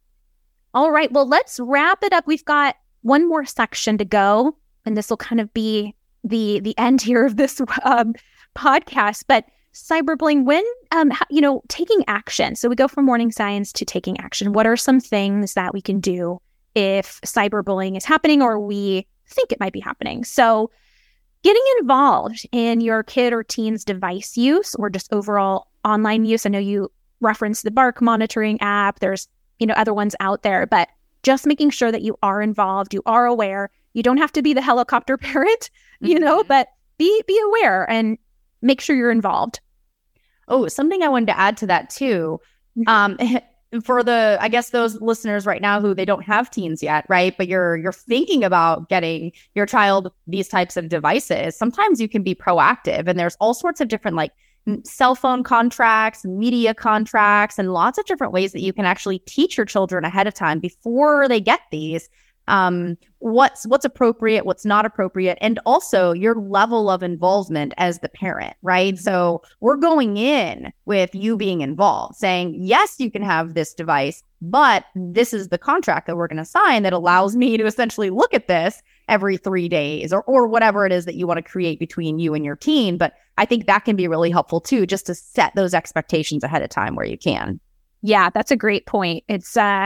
B: All right. Well, let's wrap it up. We've got one more section to go, and this will kind of be the the end here of this um, podcast. But cyberbullying, when, um, you know, taking action. So we go from warning signs to taking action. What are some things that we can do if cyberbullying is happening or we think it might be happening? So getting involved in your kid or teen's device use or just overall online use. I know you referenced the Bark monitoring app. There's, you know, other ones out there, but just making sure that you are involved, you are aware. You don't have to be the helicopter parent, you mm-hmm. know, but be be aware and make sure you're involved.
C: Oh, something I wanted to add to that too. Um, for the, I guess those listeners right now who they don't have teens yet, right? But you're you're thinking about getting your child these types of devices. Sometimes you can be proactive, and there's all sorts of different like cell phone contracts, media contracts, and lots of different ways that you can actually teach your children ahead of time before they get these. Um, what's what's appropriate, what's not appropriate, and also your level of involvement as the parent, right? So we're going in with you being involved, saying, yes, you can have this device, but this is the contract that we're going to sign that allows me to essentially look at this every three days or or whatever it is that you want to create between you and your teen. But I think that can be really helpful too, just to set those expectations ahead of time where you can.
B: Yeah, that's a great point. It's uh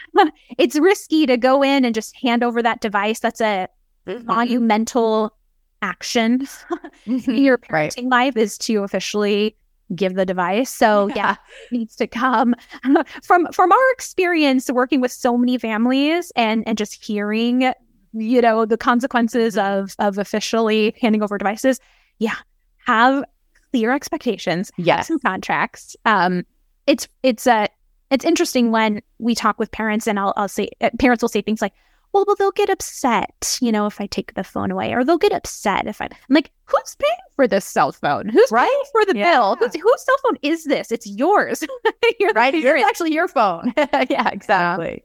B: it's risky to go in and just hand over that device. That's a mm-hmm. monumental action in your parenting right. life is to officially give the device. So yeah, yeah it needs to come from from our experience working with so many families and and just hearing, you know, the consequences of of officially handing over devices. Yeah, have clear expectations.
C: Yes,
B: some contracts. Um, it's it's a It's interesting when we talk with parents and I'll, I'll say, uh, parents will say things like, well, well, they'll get upset, you know, if I take the phone away, or they'll get upset if I, I'm like, who's paying for this cell phone? Who's right? paying for the yeah. bill? Who's, whose cell phone is this? It's yours.
C: You're right. It's actually your phone. Yeah, exactly.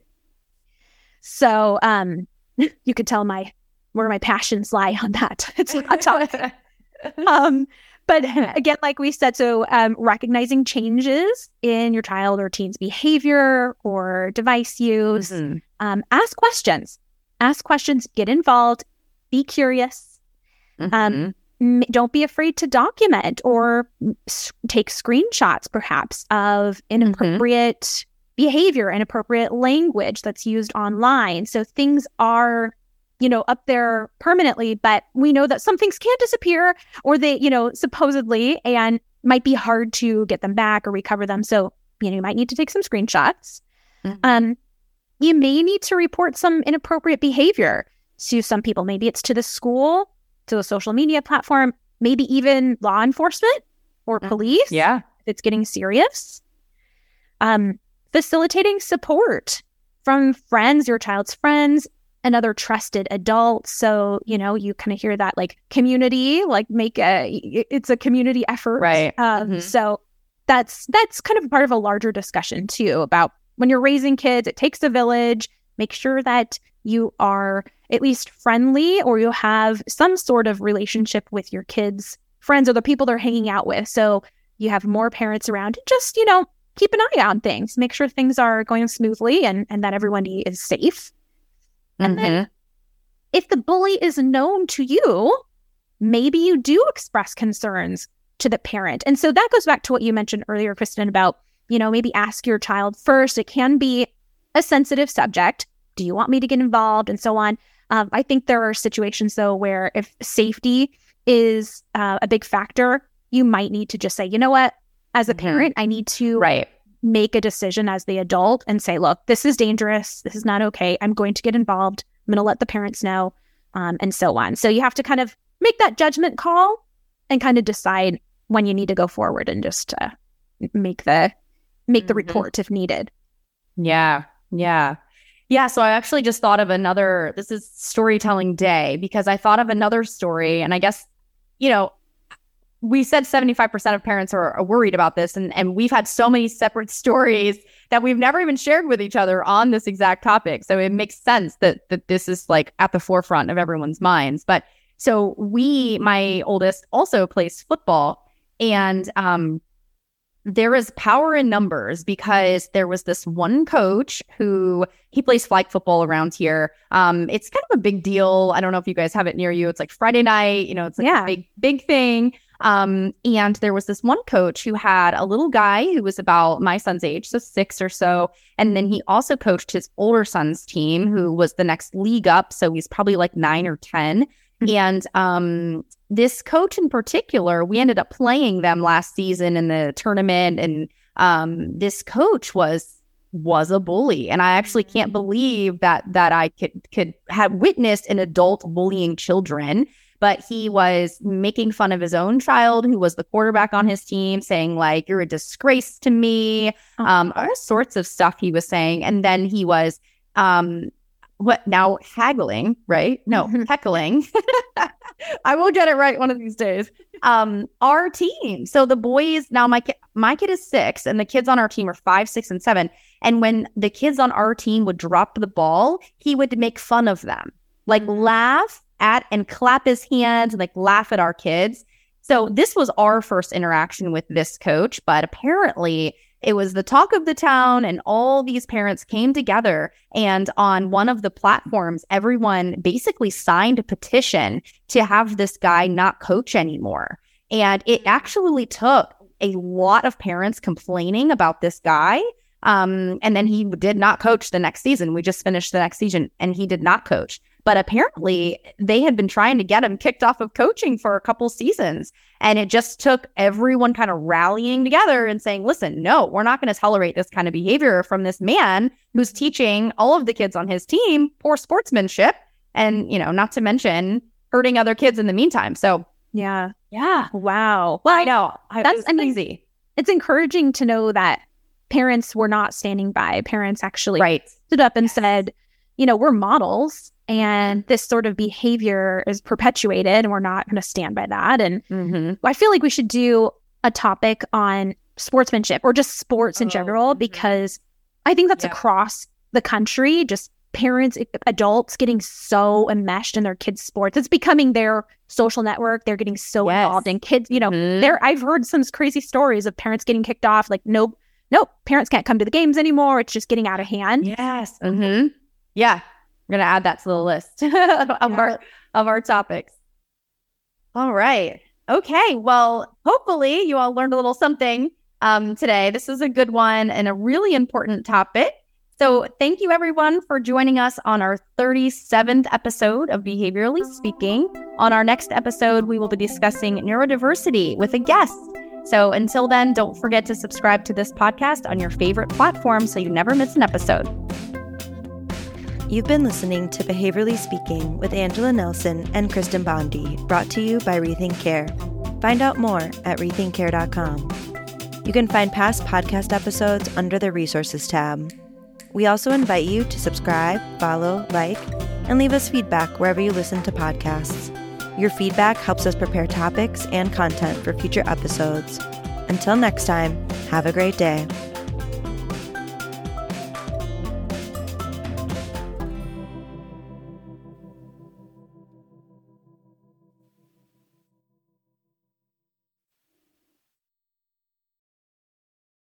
B: So um, you could tell my, where my passions lie on that. It's not topic. um, But again, like we said, so um, recognizing changes in your child or teen's behavior or device use, mm-hmm. um, ask questions, ask questions, get involved, be curious. Mm-hmm. Um, m- don't be afraid to document or s- take screenshots, perhaps, of inappropriate mm-hmm. behavior, inappropriate language that's used online. So things are, you know, up there permanently, but we know that some things can disappear or they, you know, supposedly, and might be hard to get them back or recover them. So, you know, you might need to take some screenshots. Mm-hmm. Um, you may need to report some inappropriate behavior to some people. Maybe it's to the school, to a social media platform, maybe even law enforcement or mm-hmm. police.
C: Yeah.
B: If it's getting serious. Um, facilitating support from friends, your child's friends, another trusted adult. So, you know, you kind of hear that like community, like make a, it's a community effort.
C: Right.
B: Um,
C: mm-hmm.
B: So that's, that's kind of part of a larger discussion too, about when you're raising kids, it takes a village. Make sure that you are at least friendly or you have some sort of relationship with your kids' friends or the people they're hanging out with. So you have more parents around. Just, you know, keep an eye on things, make sure things are going smoothly and, and that everyone is safe. And mm-hmm. then if the bully is known to you, maybe you do express concerns to the parent. And so that goes back to what you mentioned earlier, Kristen, about, you know, maybe ask your child first. It can be a sensitive subject. Do you want me to get involved? And so on. Um, I think there are situations, though, where if safety is uh, a big factor, you might need to just say, you know what, as a mm-hmm. parent, I need to
C: right.
B: make a decision as the adult and say, look, this is dangerous. This is not okay. I'm going to get involved. I'm going to let the parents know, um, and so on. So you have to kind of make that judgment call and kind of decide when you need to go forward and just uh, make the make the mm-hmm. report if needed.
C: Yeah. Yeah. Yeah. So I actually just thought of another, this is storytelling day, because I thought of another story, and I guess, you know, we said seventy-five percent of parents are, are worried about this. And, and we've had so many separate stories that we've never even shared with each other on this exact topic. So it makes sense that that this is like at the forefront of everyone's minds. But so we, my oldest also plays football, and um, there is power in numbers because there was this one coach who, he plays flag football around here. Um, it's kind of a big deal. I don't know if you guys have it near you. It's like Friday night, you know, it's like
B: Yeah.
C: a big, big thing. Um, and there was this one coach who had a little guy who was about my son's age, so six or so. And then he also coached his older son's team, who was the next league up. So he's probably like nine or ten. And um, this coach in particular, we ended up playing them last season in the tournament. And um, this coach was was a bully. And I actually can't believe that that I could could have witnessed an adult bullying children. But he was making fun of his own child, who was the quarterback on his team, saying like, "You're a disgrace to me," um, all sorts of stuff he was saying. And then he was um, what now haggling, right? No, heckling. I will get it right one of these days. Um, our team. So the boys, now my ki- my kid is six, and the kids on our team are five, six, and seven. And when the kids on our team would drop the ball, he would make fun of them, like laugh at and clap his hands and like laugh at our kids. So this was our first interaction with this coach, but apparently it was the talk of the town, and all these parents came together, and on one of the platforms, everyone basically signed a petition to have this guy not coach anymore. And it actually took a lot of parents complaining about this guy. Um, and then he did not coach the next season. We just finished the next season and he did not coach. But apparently they had been trying to get him kicked off of coaching for a couple seasons. And it just took everyone kind of rallying together and saying, listen, no, we're not going to tolerate this kind of behavior from this man who's teaching all of the kids on his team poor sportsmanship. And, you know, not to mention hurting other kids in the meantime. So,
B: Yeah.
C: yeah.
B: Wow.
C: Well, I know.
B: That's
C: That's crazy.
B: It's encouraging to know that parents were not standing by. Parents actually
C: Right.
B: stood up and
C: Yes.
B: said, you know, we're models, and this sort of behavior is perpetuated, and we're not going to stand by that. And
C: Mm-hmm.
B: I feel like we should do a topic on sportsmanship or just sports in
C: Oh,
B: general,
C: mhm.
B: because I think that's
C: Yeah.
B: across the country, just parents, adults getting so enmeshed in their kids' sports. It's becoming their social network. They're getting so
C: Yes.
B: involved in kids, you know,
C: Mhm.
B: there I've heard some crazy stories of parents getting kicked off, like, nope, nope, parents can't come to the games anymore. It's just getting out of hand.
C: Yes. Mm-hmm. Yeah. We're going to add that to the list of our of our topics. All right. Okay. Well, hopefully you all learned a little something um, today. This is a good one and a really important topic. So thank you, everyone, for joining us on our thirty-seventh episode of Behaviorally Speaking. On our next episode, we will be discussing neurodiversity with a guest. So until then, don't forget to subscribe to this podcast on your favorite platform so you never miss an episode.
A: You've been listening to Behaviorally Speaking with Angela Nelson and Kristen Bondi, brought to you by Rethink Care. Find out more at rethink care dot com. You can find past podcast episodes under the Resources tab. We also invite you to subscribe, follow, like, and leave us feedback wherever you listen to podcasts. Your feedback helps us prepare topics and content for future episodes. Until next time, have a great day.